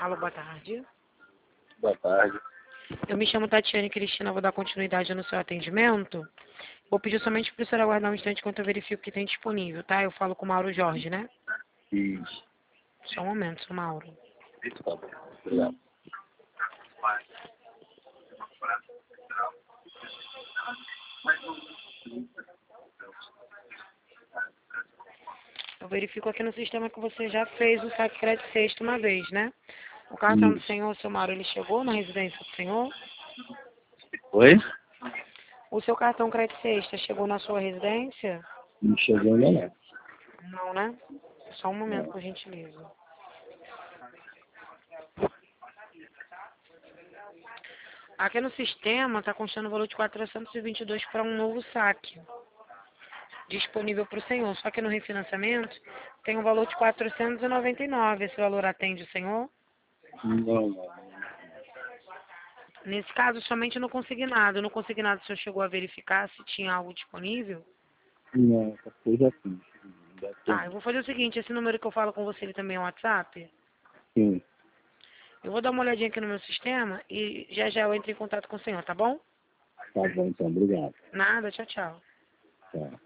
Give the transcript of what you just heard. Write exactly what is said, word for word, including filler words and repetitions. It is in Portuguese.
Alô, boa tarde. Boa tarde. Eu me chamo Tatiane Cristina, vou dar continuidade no seu atendimento. Vou pedir somente para o senhor aguardar um instante enquanto eu verifico o que tem disponível, tá? Eu falo com o Mauro Jorge, né? Isso. Só um momento, seu Mauro. Tá bom. Obrigado. Eu verifico aqui no sistema que você já fez o saque crédito sexto uma vez, né? O cartão do Isso. senhor, seu Mauro, ele chegou na residência do senhor? Oi? O seu cartão crédito sexta chegou na sua residência? Não chegou ainda não. Não, né? Só um momento, Não. por gentileza. Aqui no sistema está constando o valor de quatrocentos e vinte e dois para um novo saque disponível para o senhor. Só que no refinanciamento tem um valor de quatrocentos e noventa e nove. Esse valor atende o senhor? Não, não. Nesse caso, somente no consignado. No consignado, o senhor chegou a verificar se tinha algo disponível? Não, essa coisa assim. Deve Tá, ter. eu vou fazer o seguinte. Esse número que eu falo com você, ele também é um WhatsApp? Sim. Eu vou dar uma olhadinha aqui no meu sistema e já já eu entro em contato com o senhor, tá bom? Tá bom, então. Obrigado. Nada, tchau, tchau. Tá.